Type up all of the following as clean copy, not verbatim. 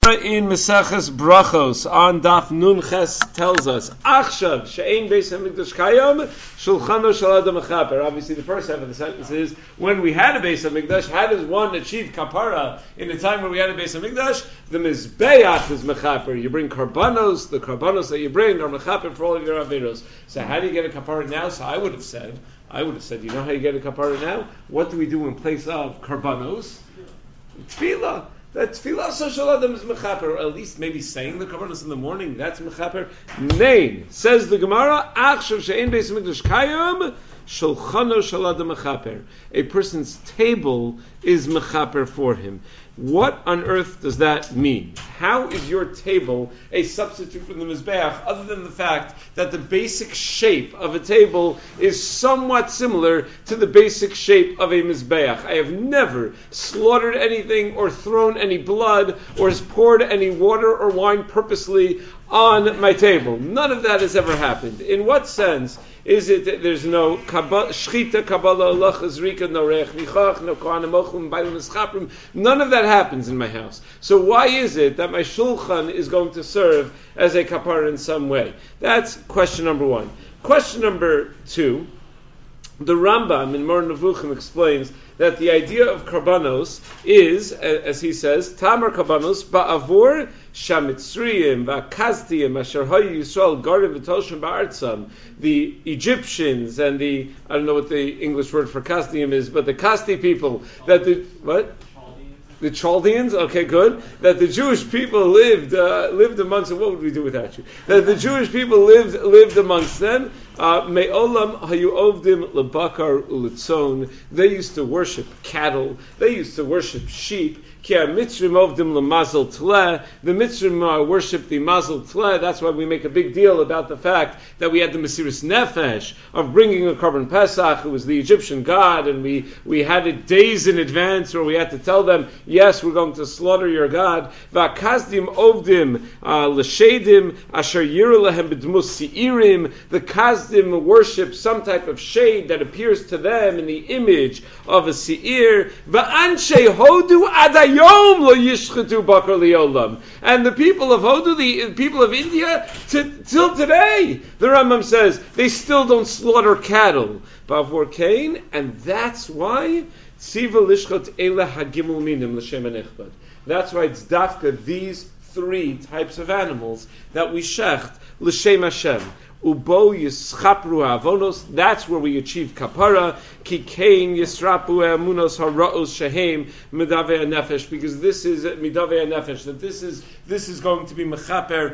In Meseches Brachos on Daf Nun Ches tells us Achshav she'ein beis hamikdash kayom shulchano shel adam mechaper. Obviously, the first half of the sentence is when we had a beis hamikdash. How does one achieve kapara in the time when we had a beis hamikdash? The mizbeach is mechaper. You bring karbanos. The karbanos that you bring are mechaper for all of your averos. So how do you get a kapara now? So I would have said, you know how you get a kapara now? What do we do in place of karbanos? Tefillah. That tefillah social adam is mechaper, or at least maybe saying the karbanos in the morning, that's mechaper. Nein, says the Gemara, achshav she'ein beis hamikdash kayom, shulchano shel adam mechaper. A person's table is mechaper for him. What on earth does that mean? How is your table a substitute for the mizbeach, other than the fact that the basic shape of a table is somewhat similar to the basic shape of a mizbeach? I have never slaughtered anything or thrown any blood or has poured any water or wine purposely on my table. None of that has ever happened. In what sense is it that there's no shchita, kabbalah, Allah, zrika, no reich, nichach, no kohanim, mochum, bailim, eschaprim? None of that happens in my house. So why is it that my shulchan is going to serve as a kapara in some way? That's question number one. Question number two, the Rambam in Moreh Nevuchim explains that the idea of karbanos is, as he says, tamar karbanos ba'avur shamitzriyim va'kaztiyim asher hayu Yisrael garim v'toshem ba'artzam. The Egyptians and I don't know what the English word for Kaztiyim is, but the Kasti people, the Chaldeans, okay, good. That the Jewish people lived amongst them. What would we do without you? That the Jewish people lived amongst them. Me'olam hayu ovdim lebakar ulitzon. They used to worship cattle. They used to worship sheep. Ki ha-mitzrim ovdim lemazal tleh. The Mitzrim worship the mazal tleh. That's why we make a big deal about the fact that we had the Mesiris Nefesh of bringing a korban Pesach. It was the Egyptian god, and we had it days in advance, or we had to tell them, yes, we're going to slaughter your God. Va'kazdim ovdim l'shedim asher yiru lehem b'dmus seirim. The Kazdim worship some type of shade that appears to them in the image of a seir. Va'anshe hodu adayom lo yishchetu bakar liolam. And the people of Hodu, the people of India, till today, the Rambam says, they still don't slaughter cattle. Bavor Kain, and that's why Tziva lishchot ele hagimul minim l'shem enichbad. That's why it's dafka these three types of animals that we shecht l'shem Hashem. Ubo yischapru avonos. That's where we achieve kapara. Ki kain yisrapu emunos haraos shehem midavei nefesh. Because this is midavei nefesh. That this is going to be mechaper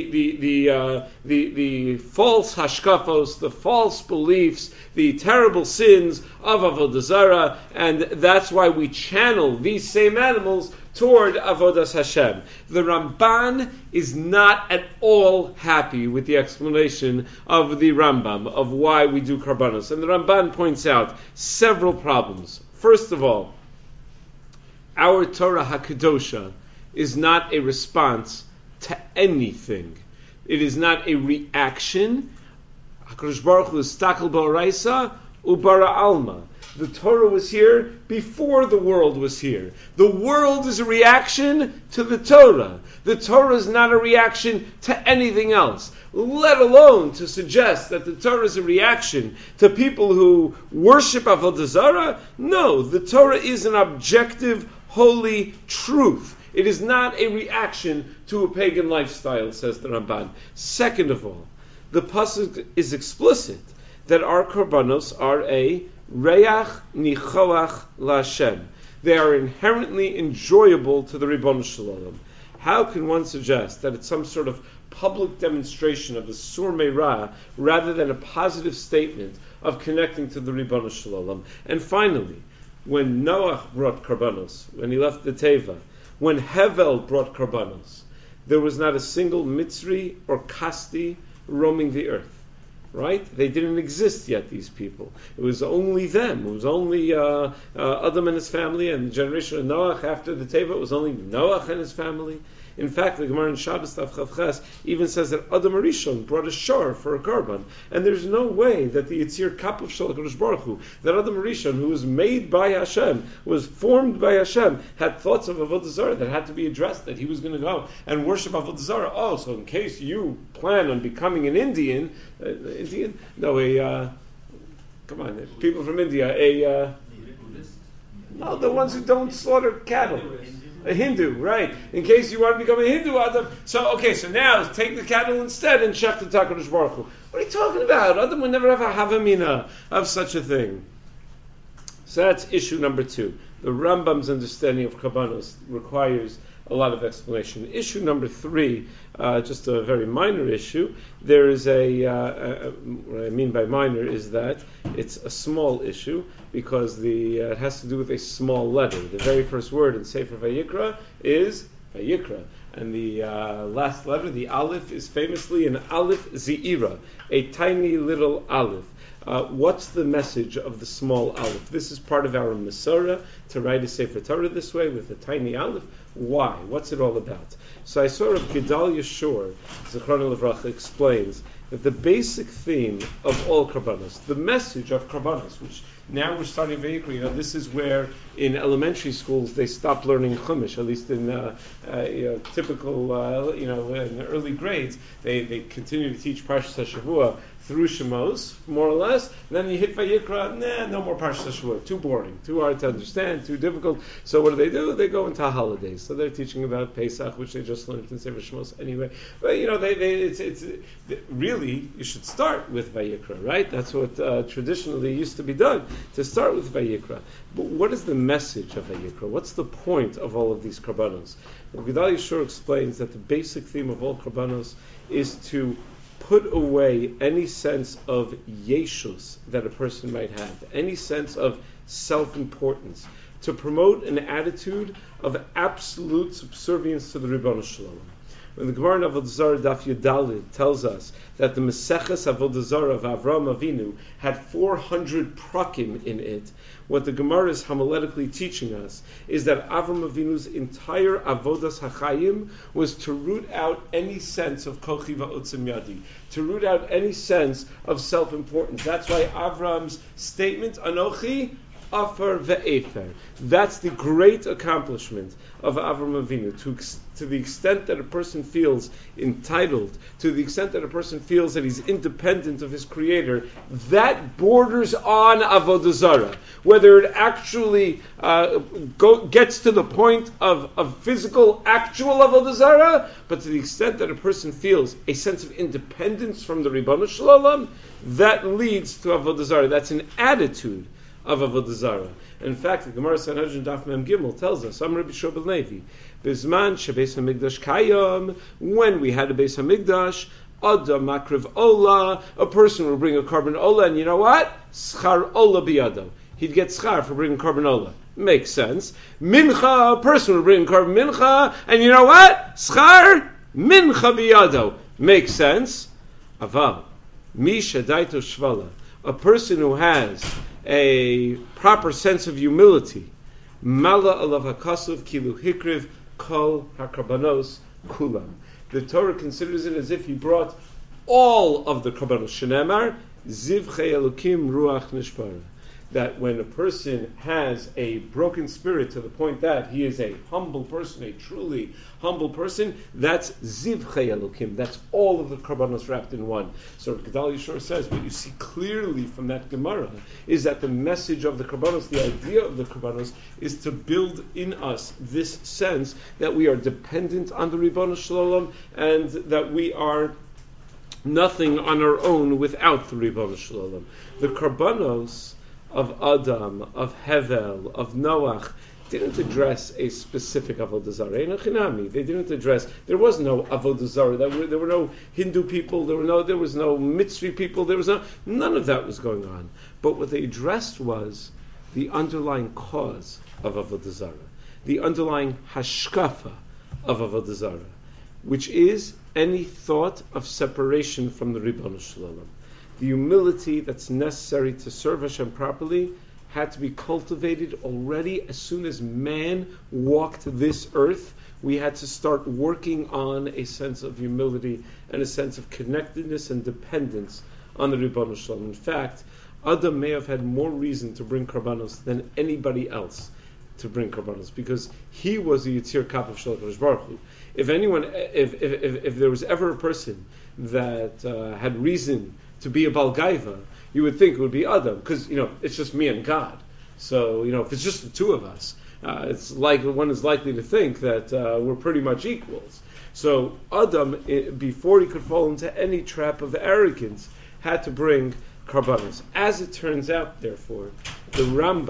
the false hashkafos, the false beliefs, the terrible sins of avodah zarah, and that's why we channel these same animals toward avodas Hashem. The Ramban is not at all happy with the explanation of the Rambam of why we do karbanos, and the Ramban points out several problems. First of all, our Torah HaKadosha is not a response to anything. It is not a reaction. HaKadosh Baruch Hu is stakel ba'oraisa ubara alma. The Torah was here before the world was here. The world is a reaction to the Torah. The Torah is not a reaction to anything else, let alone to suggest that the Torah is a reaction to people who worship avodah zarah. No, the Torah is an objective, holy truth. It is not a reaction to a pagan lifestyle, says the Ramban. Second of all, the pasuk is explicit that our korbanos are a reach nichoach laHashem. They are inherently enjoyable to the Ribbon Shalom. How can one suggest that it's some sort of public demonstration of the Sur Meirah rather than a positive statement of connecting to the Ribbon Shalom? And finally, when Noach brought korbanos, when he left the Teva, when Hevel brought korbanos, there was not a single Mitzri or Kasti roaming the earth. Right? They didn't exist yet, these people. It was only them. It was only Adam and his family, and the generation of Noach after the Teva, it was only Noach and his family. In fact, the Gemara in Shabbos Tav Chavches even says that Adam Arishon brought a shor for a korban, and there's no way that the Yitzir Kapav Shel HaKadosh Baruch Hu, that Adam Arishon, who was made by Hashem, was formed by Hashem, had thoughts of Avodah Zarah that had to be addressed, that he was going to go and worship Avodah Zarah. Oh, so in case you plan on becoming an Indian, come on, people from India, no, the ones who don't slaughter cattle. A Hindu, right? In case you want to become a Hindu, Adam. So now take the cattle instead and shech the HaKadosh Baruch Hu. What are you talking about? Adam would never have a havamina of such a thing. So that's issue number 2. The Rambam's understanding of Kabbanos requires a lot of explanation. Issue number 3, just a very minor issue. There is what I mean by minor is that it's a small issue because it has to do with a small letter. The very first word in Sefer Vayikra is Vayikra. And the last letter, the Aleph, is famously an Aleph Ze'ira, a tiny little Aleph. What's the message of the small Aleph? This is part of our Masorah, to write a Sefer Torah this way with a tiny Aleph. Why? What's it all about? So I saw Rav Gedalia Shor, Zichrono Livracha, explains that the basic theme of all Karbanos, the message of Karbanos, which now we're starting Vayikra, this is where in elementary schools they stop learning Chumash, at least in typical, in the early grades, they continue to teach Parshas HaShavua through Shemos, more or less. And then you hit Vayikra, no more Parshas HaShavua, too boring, too hard to understand, too difficult. So what do? They go into holidays. So they're teaching about Pesach, which they just learned in Sefer Shemos anyway. But it's really, you should start with Vayikra, right? That's what traditionally used to be done, to start with Vayikra. But what is the message of Vayikra? What's the point of all of these Karbanos? Gedalia Yeshua explains that the basic theme of all Karbanos is to put away any sense of yeshus that a person might have, any sense of self-importance, to promote an attitude of absolute subservience to the Ribono Shel Olam. When the Gemara in Avodah Zarah Daf Yudalid tells us that the Maseches Avodah Zarah of Avraham Avinu had 400 prakim in it, what the Gemara is homiletically teaching us is that Avraham Avinu's entire Avodas HaChayim was to root out any sense of Kochi Va'otzim Yadi, to root out any sense of self-importance. That's why Avraham's statement, Anochi Afer ve'efer. That's the great accomplishment of Avraham Avinu. To the extent that a person feels entitled, to the extent that a person feels that he's independent of his Creator, that borders on Avodah Zarah. Whether it actually gets to the point of physical, actual Avodah Zarah, but to the extent that a person feels a sense of independence from the Ribono Shel Olam, that leads to Avodah Zarah. That's an attitude of Avodah Zarah. In fact, the Gemara Sanhedrin Daf Mem Gimel tells us, Amar Rabbi Shua ben Levi, Bizman shebeis hamikdash kayam, when we had a Beis Hamikdash, Adam makriv ola, a person would bring a korban ola, and you know what? Schar ola biyado. He'd get schar for bringing korban ola. Makes sense. Mincha, a person would bring korban mincha, and you know what? Schar mincha biyado. Makes sense. Aval, mi shadaito shvala, a person who has a proper sense of humility, mala alav hakasuv kilu hikriv kol hakarbanos kulam. The Torah considers it as if he brought all of the karbanos. Shenemar zivchei elokim ruach nishbara. That when a person has a broken spirit to the point that he is a humble person, a truly humble person, that's zivchei elokim. That's all of the karbanos wrapped in one. So Gedalia Yeshua says, what you see clearly from that Gemara is that the message of the karbanos, the idea of the karbanos, is to build in us this sense that we are dependent on the Ribono Shel Olam and that we are nothing on our own without the Ribono Shel Olam. The karbanos of Adam, of Hevel, of Noach, didn't address a specific Avodah Zarah. They didn't address. There was no Avodah Zarah. There were no Hindu people. There was no Mitzri people. None of that was going on. But what they addressed was the underlying cause of Avodah Zarah, the underlying hashkafa of Avodah Zarah, which is any thought of separation from the Ribono Shel Olam. The humility that's necessary to serve Hashem properly had to be cultivated already as soon as man walked this earth. We had to start working on a sense of humility and a sense of connectedness and dependence on the Ribbon Shalom. In fact, Adam may have had more reason to bring karbanos than anybody else to bring karbanos, because he was the Yitzir Kapav Shel HaKadosh Baruch Hu. If there was ever a person that had reason to be a Balgaiva, you would think it would be Adam, because it's just me and God. So if it's just the two of us, it's like one is likely to think that we're pretty much equals. So Adam, before he could fall into any trap of arrogance, had to bring karbanos. As it turns out, therefore, the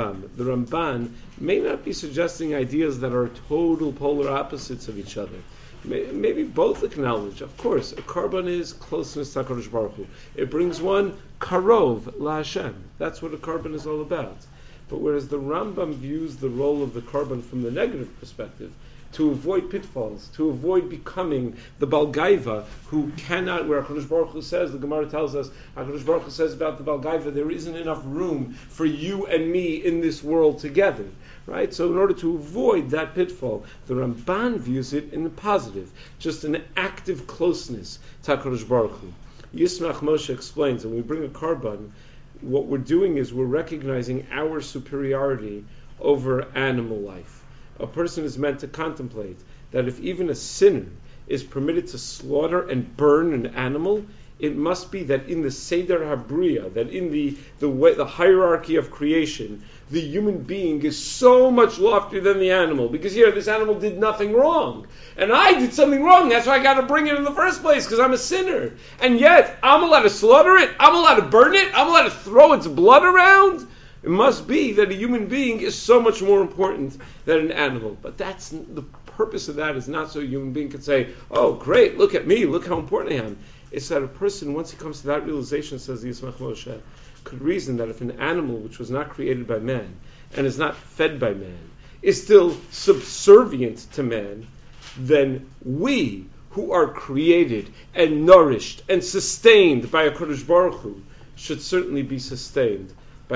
Ramban, may not be suggesting ideas that are total polar opposites of each other. Maybe both acknowledge, of course, a karban is closeness to HaKadosh Baruch Hu. It brings one karov la Hashem. That's what a karban is all about. But whereas the Rambam views the role of the karban from the negative perspective, to avoid pitfalls, to avoid becoming the Balgaiva who cannot, where HaKadosh Baruch Hu says, the Gemara tells us, HaKadosh Baruch Hu says about the Balgaiva, there isn't enough room for you and me in this world together. Right? So in order to avoid that pitfall, the Ramban views it in the positive, just an active closeness to HaKadosh Baruch Hu. Yismach Moshe explains, when we bring a karban, what we're doing is we're recognizing our superiority over animal life. A person is meant to contemplate that if even a sinner is permitted to slaughter and burn an animal, it must be that in the Seder HaBriya, that in the hierarchy of creation, the human being is so much loftier than the animal. Because here, this animal did nothing wrong. And I did something wrong. That's why I got to bring it in the first place, because I'm a sinner. And yet, I'm allowed to slaughter it. I'm allowed to burn it. I'm allowed to throw its blood around. It must be that a human being is so much more important than an animal. But that's the purpose of that is not so a human being could say, oh, great, look at me, look how important I am. It's that a person, once he comes to that realization, says the Yismach Moshe, could reason that if an animal which was not created by man and is not fed by man is still subservient to man, then we, who are created and nourished and sustained by HaKadosh Baruch Hu, should certainly be subservient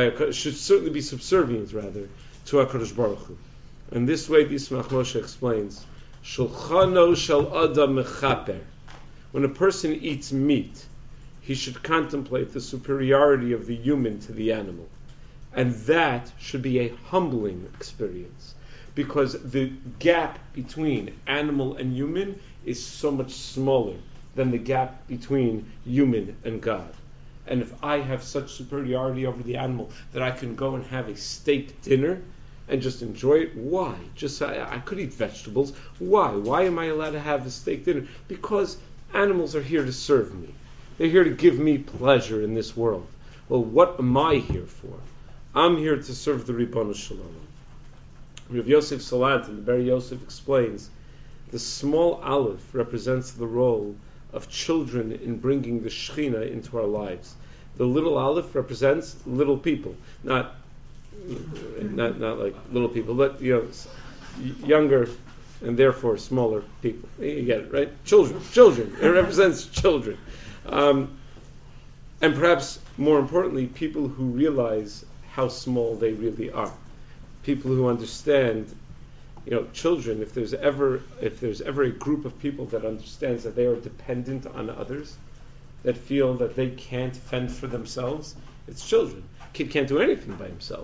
to HaKadosh Baruch Hu. And this way, the Yismach Moshe explains, Shulchano shel Adam mechaper. When a person eats meat, he should contemplate the superiority of the human to the animal. And that should be a humbling experience, because the gap between animal and human is so much smaller than the gap between human and God. And if I have such superiority over the animal that I can go and have a steak dinner and just enjoy it, why? I could eat vegetables. Why? Why am I allowed to have a steak dinner? Because animals are here to serve me. They're here to give me pleasure in this world. Well, what am I here for? I'm here to serve the Ribbon Shalom. Rav Yosef Salant in the Ber Yosef explains, the small aleph represents the role of children in bringing the Shekhinah into our lives. The little aleph represents little people, not like little people, but younger and therefore smaller people. You get it, right? Children. It represents children. And perhaps more importantly, people who realize how small they really are. People who understand, children, if there's ever a group of people that understands that they are dependent on others, that feel that they can't fend for themselves, it's children. Kid can't do anything by himself.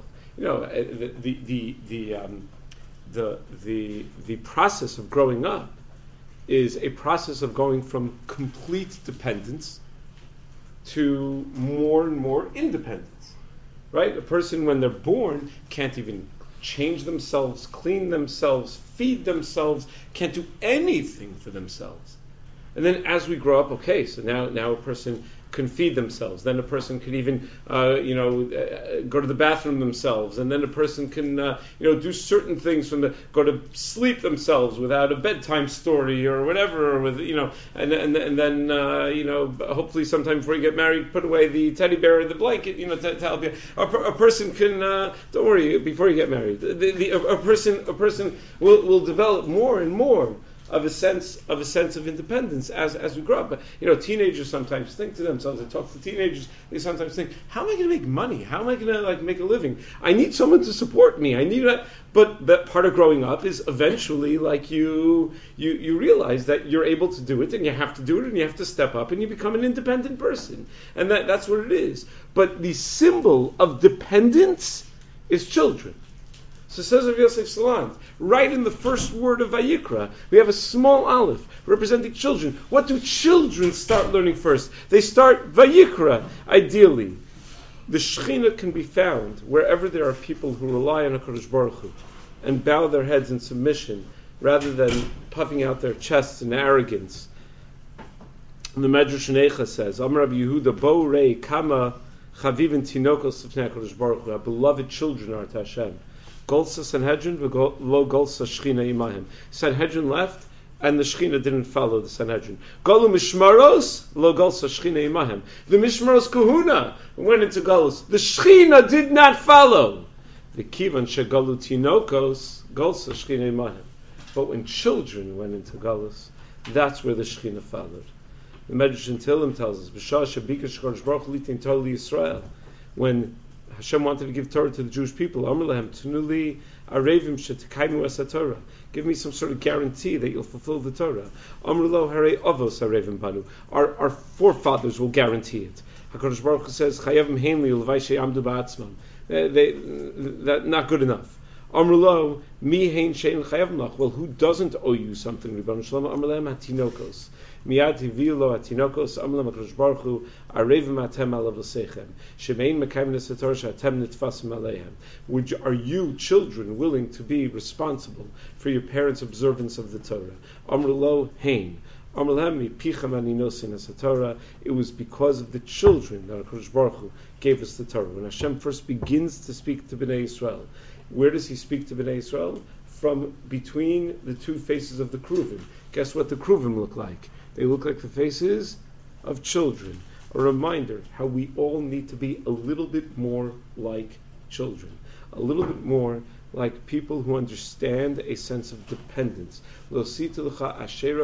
The process of growing up is a process of going from complete dependence to more and more independence. Right? A person, when they're born, can't even change themselves, clean themselves, feed themselves, can't do anything for themselves. And then as we grow up, so now a person can feed themselves. Then a person can even, go to the bathroom themselves. And then a person can, do certain things go to sleep themselves without a bedtime story or whatever, or and then hopefully sometime before you get married, put away the teddy bear or the blanket, to help you. A person can, don't worry, before you get married, a person will develop more and more of a sense of independence as we grow up. But teenagers sometimes think to themselves. I talk to teenagers. They sometimes think, "How am I going to make money? How am I going to make a living? I need someone to support me. I need a." But part of growing up is eventually you realize that you're able to do it, and you have to do it, and you have to step up, and you become an independent person, and that's what it is. But the symbol of dependence is children. So says Rav Yosef Salant, right in the first word of Vayikra, we have a small aleph representing children. What do children start learning first? They start Vayikra, ideally. The Shekhinah can be found wherever there are people who rely on HaKadosh Baruch Hu and bow their heads in submission rather than puffing out their chests in arrogance. And the Medrash Necha says, Amar Rabbi Yehuda, Bo Rei Kama Chavivin Tinokos Lifnei HaKadosh Baruch Hu, our beloved children are to Hashem. Golsa Sanhedrin, lo Golsa Shechina Imahim. Sanhedrin left, and the Shechina didn't follow the Sanhedrin. Golu Mishmaros, lo Golsa Shechina Imahim. The Mishmaros Kahuna went into Golus. The Shechina did not follow. The Kivan Shegolu Tinokos, Golsa Shechina Imahim. But when children went into Golus, that's where the Shechina followed. The Medrash in Tehillim tells us, B'shah Shabika Shkodesh Baruch Hu Litin Torah Yisrael. When Hashem wanted to give Torah to the Jewish people, Amar Lahem Tunuli Arevim Shetekaimu Es HaTorah. Give me some sort of guarantee that you'll fulfill the Torah. Amar Lo Harei Avos Arevim Banu. Our forefathers will guarantee it. HaKadosh Baruch Hu says, Chayavim Heimli L'vai She'amdu Ba'atzmam. That's not good enough. Amar Lo Mi Hein She'en Chayavim Lach. Well, who doesn't owe you something? Ribbon Shalom Amar Lahem HaTinokos. Miyad Hivilo Hatinokos Amlam HaKadosh Baruch Hu Arevim Atem Alav L'Seichem Shemein Mekayim Nesator She'atem Nitfasim Aleihem. Are you, children, willing to be responsible for your parents' observance of the Torah? Amr Lo Hein. Amr Lahem Picham Aninosin Nesatorah. It was because of the children that HaKadosh Baruch Hu gave us the Torah. When Hashem first begins to speak to Bnei Yisrael, where does He speak to Bnei Yisrael? From between the two faces of the Kruvim. Guess what the Kruvim look like? They look like the faces of children. A reminder how we all need to be a little bit more like children. A little bit more like people who understand a sense of dependence. You're not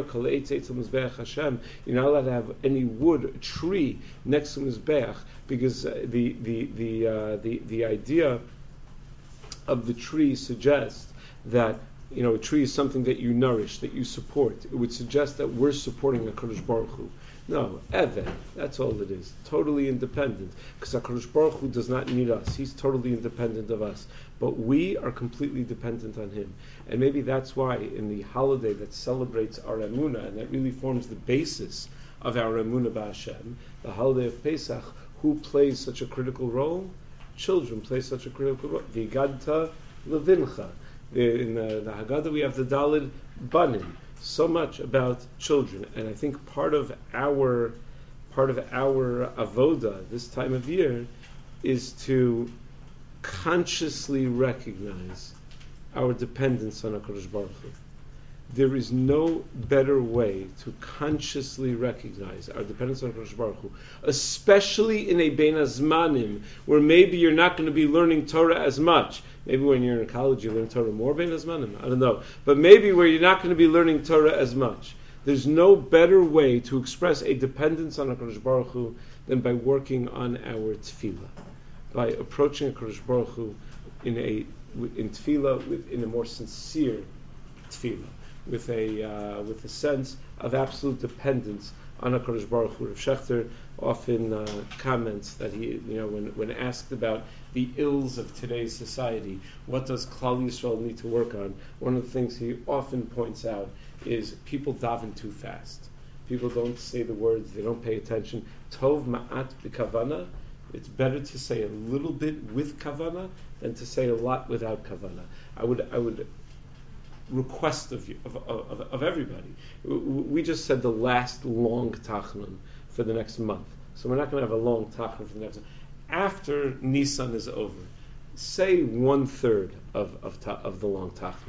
allowed to have any wood, a tree, next to Mizbeach, because the idea of the tree suggests that a tree is something that you nourish, that you support. It would suggest that we're supporting HaKadosh Baruch Hu. No, Eved, that's all it is. Totally independent. Because HaKadosh Baruch Hu does not need us. He's totally independent of us. But we are completely dependent on Him. And maybe that's why in the holiday that celebrates our Emunah, and that really forms the basis of our Emunah B'Hashem, the holiday of Pesach, who plays such a critical role? Children play such a critical role. V'yigadta levincha. In the Haggadah we have the Daled Banim, so much about children, and I think part of our avoda this time of year is to consciously recognize our dependence on HaKadosh Baruch Hu. There is no better way to consciously recognize our dependence on HaKadosh Baruch Hu, especially in a Bein Hazmanim, where maybe you're not going to be learning Torah as much. Maybe when you're in college you learn Torah more Bein Hazmanim, I don't know. But maybe where you're not going to be learning Torah as much. There's no better way to express a dependence on HaKadosh Baruch Hu than by working on our tefillah, by approaching HaKadosh Baruch Hu in tefillah, in a more sincere tefillah, with a sense of absolute dependence on HaKadosh Baruch Hu. Rav Shechter often comments that he, when asked about the ills of today's society, what does Klal Yisrael need to work on? One of the things he often points out is people daven too fast. People don't say the words, they don't pay attention. Tov ma'at b'kavana. It's better to say a little bit with kavana than to say a lot without kavana. I would request of you, of everybody. We just said the last long tachnun for the next month, so we're not going to have a long tachnun for the next month. After Nisan is over, say 1/3 of the long tachnun.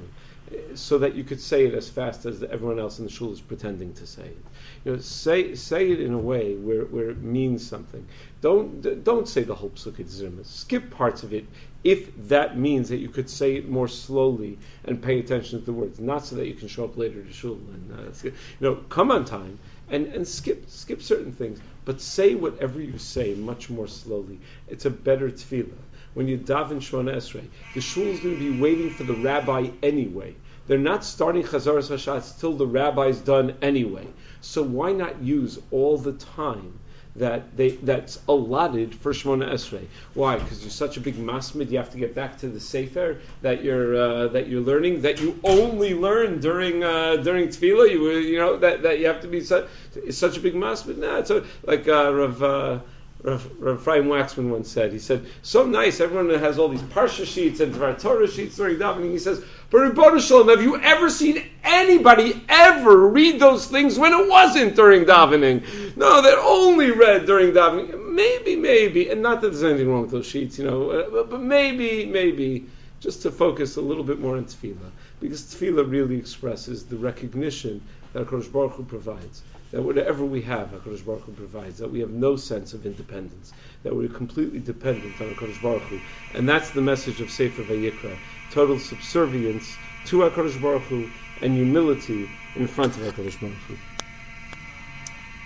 so that you could say it as fast as everyone else in the shul is pretending to say it. Say it in a way where it means something. Don't say the whole Psukei Zerma. Skip parts of it if that means that you could say it more slowly and pay attention to the words, not so that you can show up later to shul and come on time and skip certain things, but say whatever you say much more slowly. It's a better tefillah. When you daven Shemona Esrei, the shul is going to be waiting for the rabbi anyway. They're not starting Chazaras Hashatz till the rabbi's done anyway. So why not use all the time that's allotted for Shemona Esrei? Why? Because you're such a big masmid, you have to get back to the sefer that you're learning, that you only learn during tefillah. That you have to be such a big masmid. Nah, it's like Rav Chaim Waxman once said. He said, so nice, everyone has all these Parsha sheets and Dvar Torah sheets during davening. He says, but Ribono Shalom, have you ever seen anybody ever read those things when it wasn't during davening? No, they're only read during davening. Maybe, and not that there's anything wrong with those sheets, but maybe, just to focus a little bit more on tefillah, because tefillah really expresses the recognition that HaKadosh Baruch Hu provides. That whatever we have, HaKadosh Baruch Hu provides. That we have no sense of independence. That we're completely dependent on HaKadosh Baruch Hu. And that's the message of Sefer Vayikra. Total subservience to HaKadosh Baruch Hu and humility in front of HaKadosh Baruch Hu.